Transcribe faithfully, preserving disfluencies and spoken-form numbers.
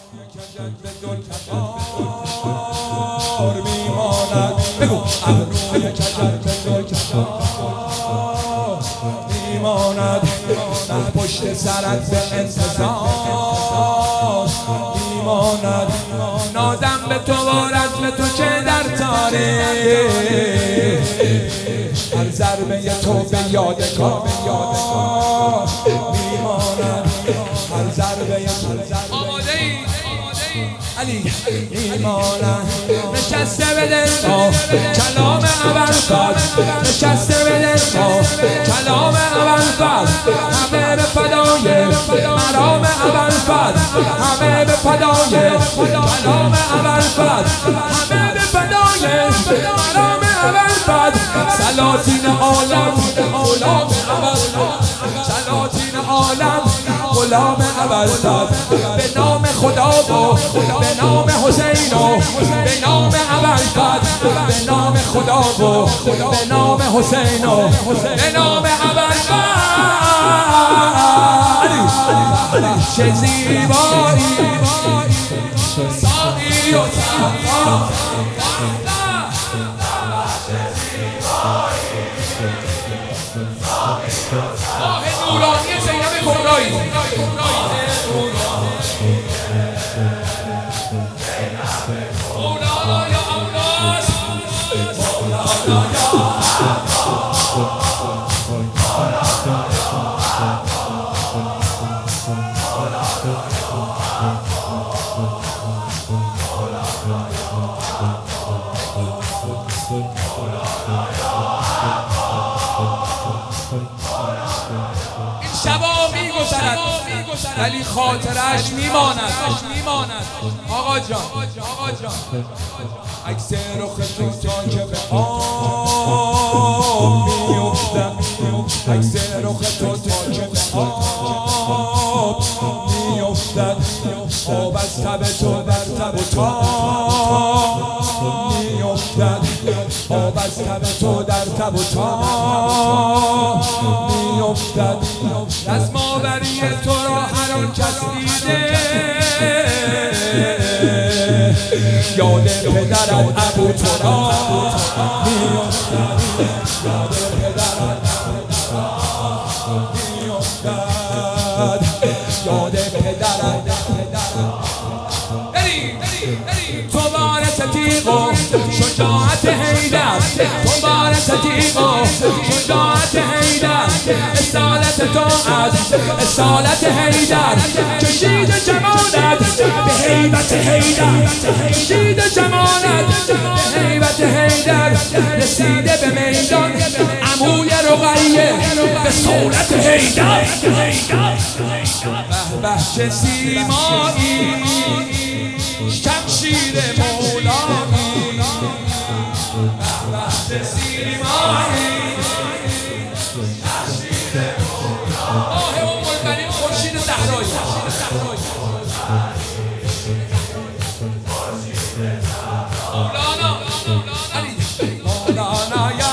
میماند بگو ابروی کجر به دل میماند در پشت سرت به انتظار میماند نازم به تو و رزم تو که در تاریخ هر ضربه تو به یادگار میماند هر ضربه آماده ای علی میماند نشسته به دل ما کلام ابوالفضل نشسته به دل ما کلام ابوالفضل همه به فدای مرام ابوالفضل همه به فدای کلام ابوالفضل همه به فدای مرام ابوالفضل سلاطین عالم غلام ابوالفضل سلاطین عالم غلام ابوالفضل به نام خدا و به نام حسین و به نام ابوالفضل به نام خدا و به نام حسین و به نام ابوالفضل چه زیبایی ساقی و صفا ماه نورانی زینب کبرایی مولانا یا عباس مولانا یا این شبا میگذرد ولی خاطرش میماند آقا جان آقا جان عکس رخ تو تا که به آب میافتد عکس رخ تو تا که به آب میافتد آب از تب تو در تب و تاب میافتد آب از تب تو در تب و تاب میافتد رزم‌آوری تو را هر آن کس دیده یاد پدرت ابو تراب میافتد یاد پدرت میافتد یاد پدرت تو وارث تیغ و شجاعت حیدر تو وارث تیغ و شجاعت حیدر اصالت تو از اصالت حیدر کشید جمانت به هیبت حیدر کشید جمانت به هیبت حیدر رسیده به میدان عموی رقیه به صورت حیدر به به چه سیمایی شمشیر مولایی وقت سیمایی شمشیر مولایی آه ام البنین خورشید زهرایی مولانا مولانا یا